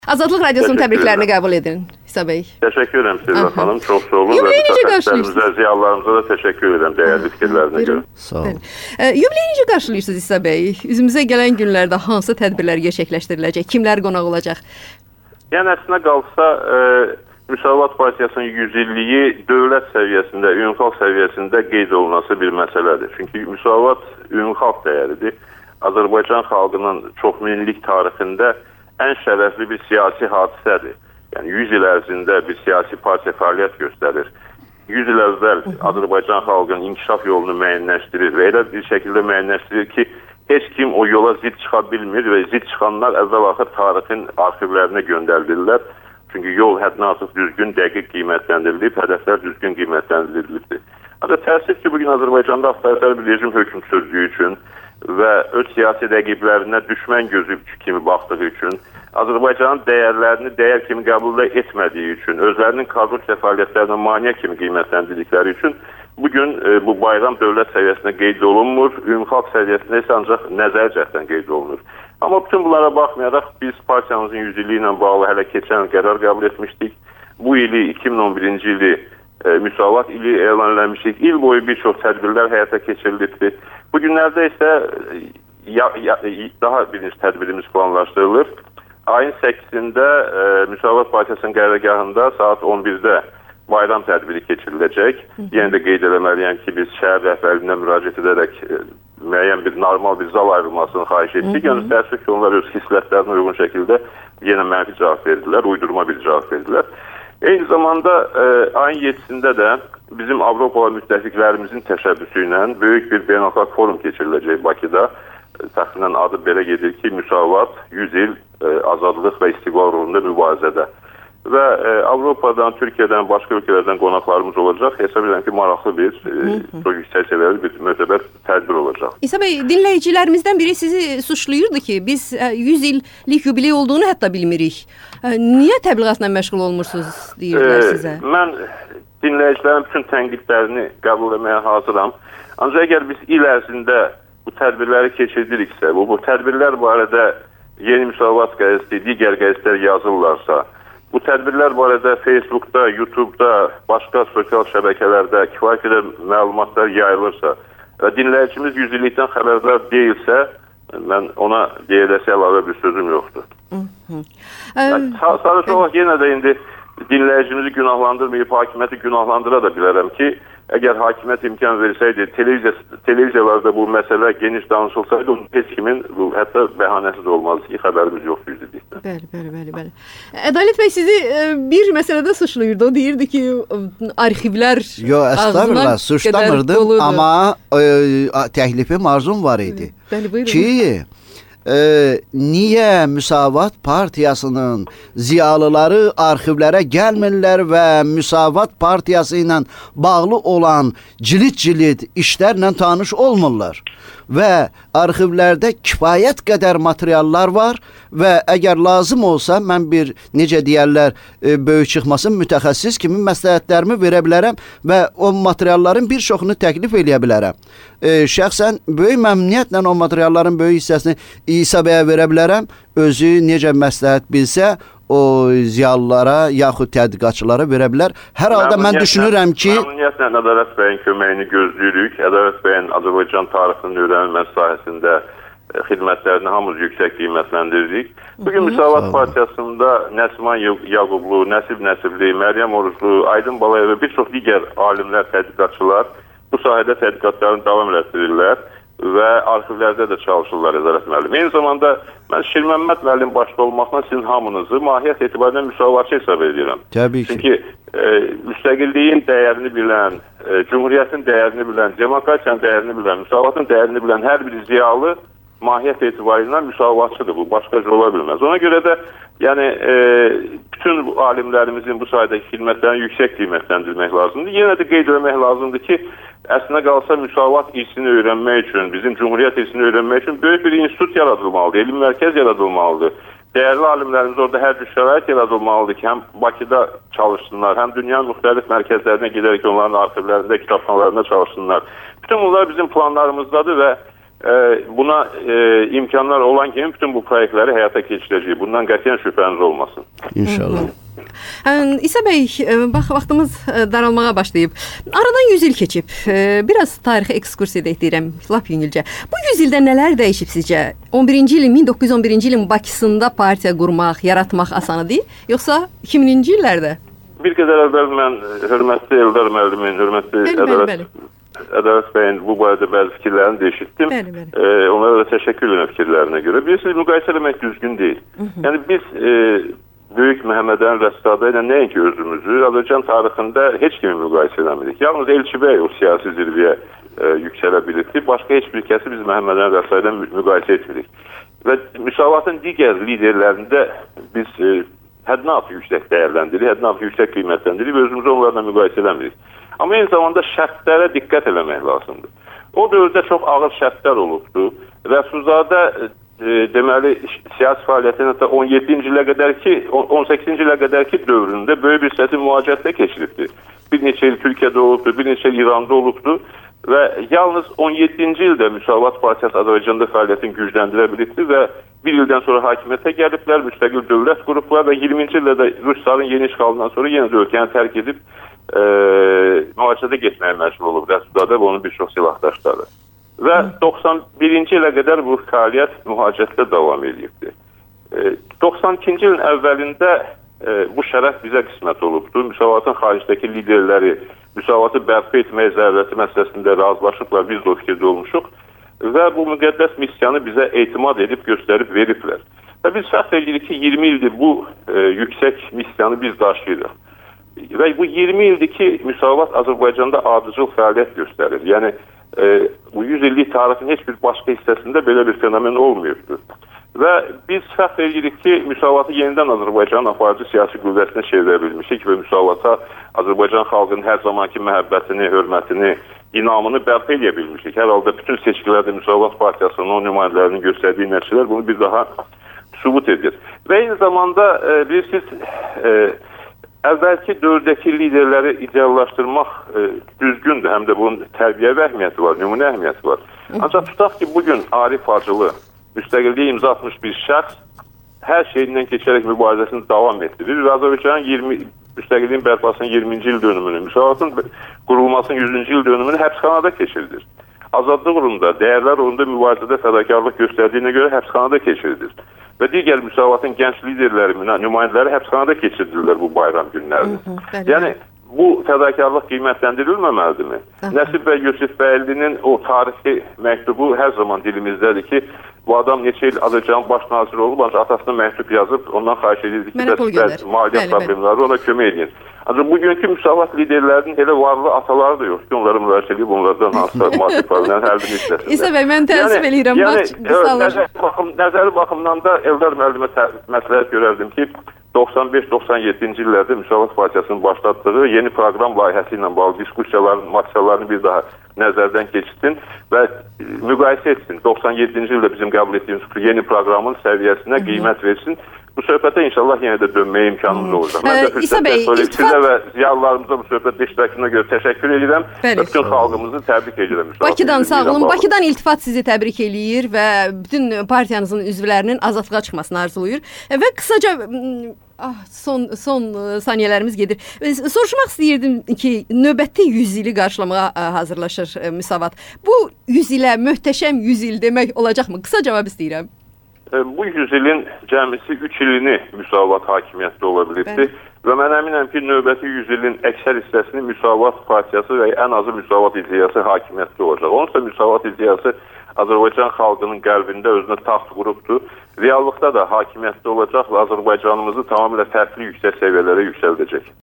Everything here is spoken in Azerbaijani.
Azadlıq Radiosunun təbriklərini qəbul edin, İsa bəy. Təşəkkür edirəm Silva xanım, çox sağ olun. Yubileyi necə qarşılayırsınız? Ziyalılarımıza da təşəkkür edirəm dəyərli fikirlərinə görə. Sağ olun. Yubileyi necə qarşılayırsınız İsa bəy? Üzümüzə gələn günlərdə hansı tədbirlər gerçəkləşdiriləcək? Kimlər qonaq olacaq? Yəni əslində qalsa, Müsavat Partiyasının 100 illiyi dövlət səviyyəsində, ümumxalq səviyyəsində qeyd olunması bir məsələdir. Çünki Müsavat ümumxalq dəyəridir. Azərbaycan xalqının çoxminillik tarixində ən şərəfli bir siyasi hadisədir. Yəni 100 il ərzində bir siyasi partiya fəaliyyət göstərir. 100 il əvvəl Azərbaycan xalqının inkişaf yolunu müəyyənləşdirir və elə bir şəkildə müəyyənləşdirir ki, heç kim o yola zid çıxa bilmir və zid çıxanlar əvvəl-axır tarixin arxivlərinə göndərilirlər. Çünki yol həddən artıq düzgün, dəqiq qiymətləndirilib, hədəflər düzgün qiymətləndirilibdir. Ancaq təəssüf ki, bugün Azərbaycanda avtoritar bir rejim hökm sürdüyü üçün və öz siyasi rəqiblərinə düşmən gözü kimi baxdığı üçün, Azərbaycanın dəyərlərini dəyər kimi qəbul etmədiyi üçün, özlərinin korrupsiya fəaliyyətlərinə maneə kimi qiymətləndirdikləri üçün bugün bu bayram dövlət səviyyəsində qeyd olunmur, ümumxalq səviyyəsində isə ancaq nəzəri cəhətdən qeyd olunur. Amma bütün bunlara baxmayaraq biz partiyamızın 100 illiyi ilə bağlı hələ keçən qərar qəbul etmişdik. Bu ili 2011-ci ili Müsavat ili elan eləmişdik. İl boyu bir çox tədbirlər həyata keçirilibdir. Bu günlərdə isə daha birinci tədbirimiz planlaşdırılır. Ayın 8-də Müsavat Partiyasının qərargahında saat 11-də bayram tədbiri keçiriləcək. Yenə də qeyd eləməliyəm ki, biz şəhər rəhbərliyinə müraciət edərək müəyyən bir normal bir zal ayrılmasını xahiş etdik. Yəni təəssüf ki, onlar öz xislətlərinə uyğun şəkildə yenə mənfi cavab verdilər, uydurma bir cavab verdilər. Eyni zamanda ayın 7-sində də bizim Avropalı müttəfiqlərimizin təşəbbüsü ilə böyük bir beynəlxalq forum keçiriləcək Bakıda. Təxminən adı belə gedir ki, Müsavat 100 il azadlıq və istiqlal uğrunda mübarizədə. Və Avropadan, Türkiyədən, başqa ölkələrdən qonaqlarımız olacaq. Hesab edirəm ki, maraqlı bir, çox yüksək səviyyəli bir mötəbər tədbir olacaq. İsa bəy, dinləyicilərimizdən biri sizi suçlayırdı ki, biz 100 illik yubiley olduğunu hətta bilmirik. Niyə təbliğatla məşğul olmursunuz deyirlər sizə? Mən dinləyicilərin bütün tənqidlərini qəbul etməyə hazıram. Ancaq əgər biz il ərzində bu tədbirləri keçirdiriksə, bu tədbirlər barədə Yeni Müsavat qəzeti, digər qəzetlər yazırlarsa, bu tədbirlər barədə Facebookda, YouTube'da, başqa sosial şəbəkələrdə kifayət qədər məlumatlar yayılırsa və dinləyicimiz 100 illikdən xəbərdar deyilsə, mən ona deyiləsə əlavə bir sözüm yoxdur. Sadəcə olaraq yenə də indi dinləyicimizi günahlandırmayıb, hakimiyyəti günahlandıra da bilərəm ki, əgər hakimiyyət imkan versəydi, televiziyalarda bu məsələ geniş danışılsaydı, heç kimin hətta bəhanəsiz olmazdı ki, xəbərimiz yoxdur yüzüdükdə. Bəli. Ədalət bəy sizi bir məsələdə suçlayırdı. O deyirdi ki, arxivlər əstəğfirullah, suçlamırdım, amma təklifim, arzum var idi. Bəli, buyurun. Ki, niyə Müsavat Partiyasının ziyalıları arxivlərə gəlmirlər və Müsavat Partiyası ilə bağlı olan cilit-cilit işlərlə tanış olmurlar? Və arxivlərdə kifayət qədər materiallar var və əgər lazım olsa, mən bir, necə deyərlər, böyük çıxmasın mütəxəssis kimi məsləhətlərimi verə bilərəm və o materialların bir çoxunu təklif eləyə bilərəm. Şəxsən böyük məmnuniyyətlə o materialların böyük hissəsini İsa bəyə verə bilərəm. Özü necə məsləhət bilsə, o ziyalılara yaxud tədqiqatçılara verə bilər. Hər halda mən düşünürəm ki... Məmnuniyyətlə Ədalət bəyin köməyini gözləyirik. Ədalət bəyin Azərbaycan tarixinin öyrənilməsi sahəsində xidmətlərini hamımız yüksək qiymətləndiririk. Bugün Müsavat Partiyasında Nəsman Yaqublu, Nəsib Nəsibli, Məryəm Oruclu, Aydın Balayev və bir çox digər alimlər, tədqiqatçılar bu sahədə tədqiqatlarını davam etdirirlər və arxivlərdə də çalışırlar Ədalət müəllim. Eyni zamanda mən Şirməmməd müəllim başda olmaqla sizin hamınızı mahiyyət etibarilə müsavatçı hesab edirəm. Təbii ki. Çünki müstəqilliyin dəyərini bilən, cumhuriyyətin dəyərini bilən, demokratiyanın dəyərini bilən, müsavatın dəyərini bilən hər bir ziyalı mahiyyət etibarilə müsavatçıdır. Bu başqa cür ola bilməz. Ona görə də yəni bütün alimlərimizin bu sahədəki xidmətlərini yüksək qiymətləndirmək lazımdır. Yenə də qeyd etmək lazımdır ki, əslində qalsa müsavat irsini öyrənmək üçün, bizim cumhuriyyət irsini öyrənmək üçün böyük bir institut yaradılmalıdır, elmi mərkəz yaradılmalıdır. Dəyərli alimlərimiz orada hər bir şərait yaradılmalıdır ki, həm Bakıda çalışsınlar, həm dünyanın müxtəlif mərkəzlərinə gedərək onların arxivlərində, kitabxanalarında çalışsınlar. Bütün bunlar bizim planlarımızdadır və buna imkanlar olan kimi bütün bu proyektləri həyata keçirəcəyik. Bundan qətiyyən şübhəniz olmasın. İnşallah. İsa bəy, bax, vaxtımız daralmağa başlayıb. Aradan 100 il keçib. Biraz tarixi ekskursiya edirəm, lap yüngülcə. Bu 100 ildə nələr dəyişib sizcə? 1911-ci ilin Bakısında partiya qurmaq, yaratmaq asanıdır, yoxsa 2000-ci illərdə? Bir qədər əvvəl mən hörmətli Eldar müəllimin, hörmətli Ədalət bəyin bu barədə bəzi fikirlərini də eşitdim. Onlara da təşəkkür edirəm fikirlərinə görə. Bilirsiniz, müqayisə eləmək düzgün deyil. Yəni biz Böyük Məhəmməd Əmin Rəssadə ilə nəinki özümüzü Azərbaycan tarixində heç kimi müqayisə eləmirik. Yalnız Elçibəy o siyasi zirvəyə yüksələ bilirdi. Başqa heç bir kəsi biz Məhəmməd Əmin Rəssadə ilə müqayisə etmirik. Və müsavatın digər liderlərində biz həddən artıq yüksək dəyərləndiririk, həddən artıq yüksək qiymətləndiririk və özümüzü onlarla müqayisə eləmirik. Amma eyni zamanda şərtlərə diqqət eləmək lazımdır. O dövrdə çox ağır şərtlər olubdu. Rəsulzadə deməli siyasi fəaliyyətin hətta 17-ci ilə qədər ki, 18-ci ilə qədər ki dövründə böyük bir siyasi mühacirətdə keçiribdi. Bir neçə il Türkiyədə olubdu, bir neçə il İranda olubdu və yalnız 17-ci ildə Müsavat Partiyası Azərbaycanda fəaliyyətini gücləndirə bilibdi və bir ildən sonra hakimiyyətə gəliblər, müstəqil dövlət qurublar və 20-ci ildə də Rusların yeni işğalından sonra yenə də ölkəni tərk edib mühacirətə getməyə məcbur olub Rəsulzadə və onun bir çox silahdaşları. Və 91-ci ilə qədər bu fəaliyyət mühacirətdə davam edibdi. 92-ci ilin əvvəlində bu şərəf bizə qismət olubdu. Müsavatın xaricdəki liderləri müsavatı bərpa etməyə zərurəti məsələsində razılaşıblar, biz də o fikirdə olmuşuq və bu müqəddəs missiyanı bizə etimad edib göstərib veriblər. Və biz fəxr edirik ki, 20 ildir bu yüksək missiyanı biz daşıyırıq. Və bu 20 ildir ki, Müsavat Azərbaycanda ardıcıl fəaliyyət göstərir. Yəni, bu 100 illik tarixin heç bir başqa hissəsində belə bir fenomen olmuyordu. Və biz fəxr edirik ki, Müsavatı yenidən Azərbaycanın aparıcı siyasi qüvvəsinə çevirə bilmişik və Müsavata Azərbaycan xalqının hər zamanki məhəbbətini, hörmətini, inamını bərpa edə bilmişik. Hər halda bütün seçkilərdə Müsavat Partiyasının o nümayəndələrinin göstərdiyi nəticələr bunu bir daha sübut edir. Və eyni zamanda bilirsiniz, əvvəlki dövrdəki liderləri ideallaşdırmaq düzgündür, həm də bunun tərbiyəvi əhəmiyyəti var, nümunə əhəmiyyəti var. Ancaq tutaq ki, bugün Arif Hacılı müstəqilliyə imza atmış bir şəxs hər şeyindən keçərək mübarizəsini davam etdirir və Azərbaycanın müstəqilliyin bərpasının 20-ci il dönümünü, Müsavatın qurulmasının 100-cü il dönümünü həbsxanada keçirilir. Azadlıq uğrunda, dəyərlər uğrunda mübarizədə fədakarlıq göstərdiyinə görə həbsxanada keçirilir. Və digər Müsavatın gənc liderləri, nümayəndələri həbsxanada keçirdirlər bu bayram günlərini. Yəni, bu fədakarlıq qiymətləndirilməməlidirmi? Nəsib bəy Yusif Bəylinin o tarixi məktubu hər zaman dilimizdədir ki, bu adam neçə il Azərbaycanın baş naziri olub, ancaq atasına məktub yazıb, ondan xahiş edirdi ki, maliyyət problemləri ona kömək edin. Ancaq bugünkü Müsavat liderlərinin elə varlı ataları da yox ki, onları müraciət edib, onlardan hansılar maddi problemlərin həllini istəsinlər. İsa bəy, mən təəssüf eləyirəm. Nəzəri baxımdan da Eldar müəllimə məsləhət görərdim ki, 95-97-ci illərdə Müsavat Partiyasının başlatdığı yeni proqram layihəsi ilə bağlı diskussiyaların, maksiyalarını bir daha nəzərdən keçsin və müqayisə etsin. 97-ci ildə bizim qəbul etdiyimiz yeni proqramın səviyyəsinə qiymət versin. Bu söhbətə inşallah yenə də dönməyə imkanımız olacaq. Mən də sizə və ziyalılarımıza bu söhbətdə iştirakına görə təşəkkür edirəm. Bütün xalqımızı təbrik edirəm. Bakıdan sağ olun. Bakıdan İltifat sizi təbrik eləyir və bütün partiyanızın üzvlərinin azadlığa çıxmasını arzulayır. Və qısaca son saniyələrimiz gedir. Soruşmaq istəyirdim ki, növbəti 100 ili qarşılamağa hazırlaşır Müsavat. Bu 100 ilə möhtəşəm 100 il demək olacaqmı? Qısa cavab istəyirəm. Bu 100 ilin cəmisi 3 ilini Müsavat hakimiyyətdə ola bilibdir. Və mən əminəm ki, növbəti 100 ilin əksər hissəsini Müsavat Partiyası və ən azı Müsavat ideyası hakimiyyətdə olacaq. Onunsa Müsavat ideyası Azərbaycan xalqının qəlbində özünə taxt qurubdur. Reallıqda da hakimiyyətdə olacaq və Azərbaycanımızı tamamilə fərqli yüksək səviyyələrə yüksəldəcək.